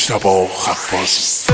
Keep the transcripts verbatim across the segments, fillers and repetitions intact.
مجتبی خفاضی.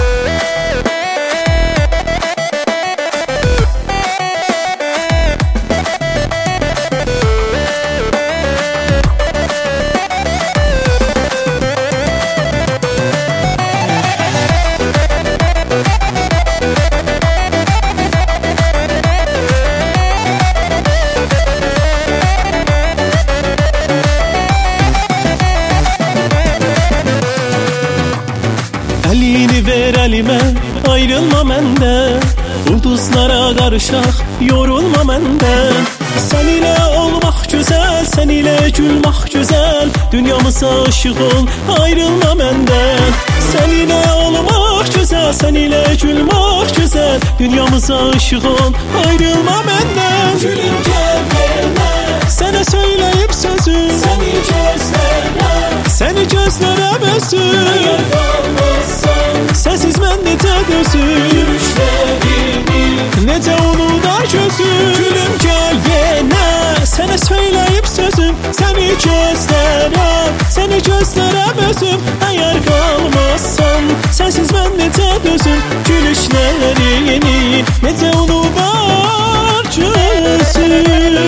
Elini ver elime, ayrılma menden. Ulduzlara karışak, yorulma menden. Sen ile olmak güzel, sen ile gülmek güzel. Dünyamıza aşık ol, ayrılma menden. Sen ile olmak güzel, sen ile gülmek güzel. Dünyamıza aşık ol, ayrılma benden. Gülüm gel verme, sana söyleyip sözüm, seni gözlerine, seni gözlere besüm. eğer kalmazsan Sensiz ben necə dözüm, gülüşlerini, necə unudar gözüm. Gülüm gel yenə, sənə söyləyib sözüm, səni gözlərə, səni gözlərə bezüm. Əgər qalmazsan, sensiz mən necə dözüm. Gülüşlərini, necə unudar gözüm.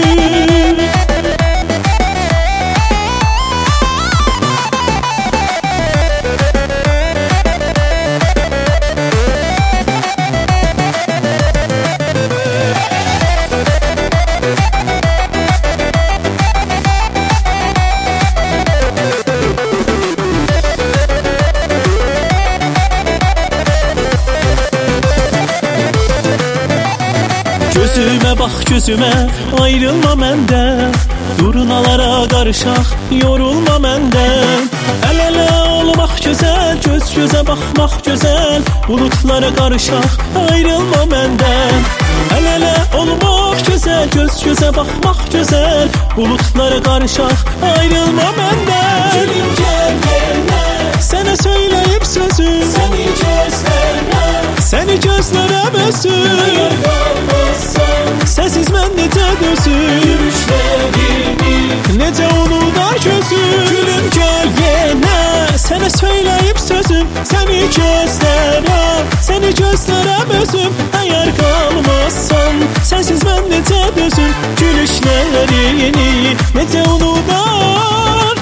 Gözüme bak gözüme, ayrılma məndən. Durnalara qarışaq, yorulma məndən. Əl-ələ olmaq gözəl, göz gözə baxmaq gözəl. Bulutlara qarışaq, ayrılma məndən. Əl-ələ olmaq gözəl, göz gözə baxmaq gözəl. Bulutlara qarışaq, ayrılma məndən. gülüm gel verme, Sənə söyləyib sözüm, seni gözlerine, səni gözlərə besüm. eğer kalmazsan Sensiz mən necə dözüm, gülüşlerini, necə unudar gözüm. Gülüm gel yenə, sənə söyləyib sözüm, səni gözlərə, səni gözlərə bezüm. Əgər qalmazsan, sensiz mən necə dözüm. Gülüşlərini, necə unudar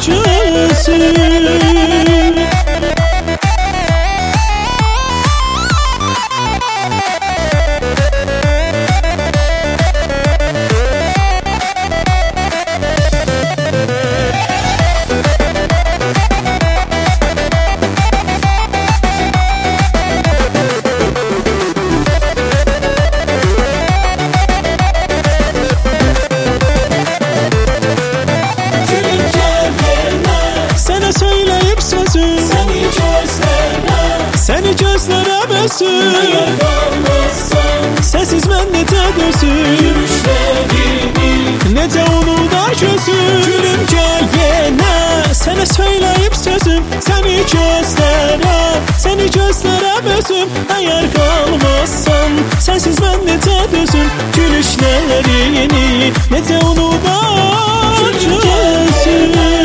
gözüm. gülüm gel verme, Sənə söyləyib sözüm, seni gözlerine, səni gözlərə besüm. eğer kalmazsan Sensiz mən necə dözüm, gülüşlerini, necə unudar gözüm. Gülüm gel yenə, sənə söyləyib sözüm, səni gözlərə, səni gözlərə bezüm. Əgər qalmazsan, sensiz mən necə dözüm. Gülüşlərini, necə unudar gözüm.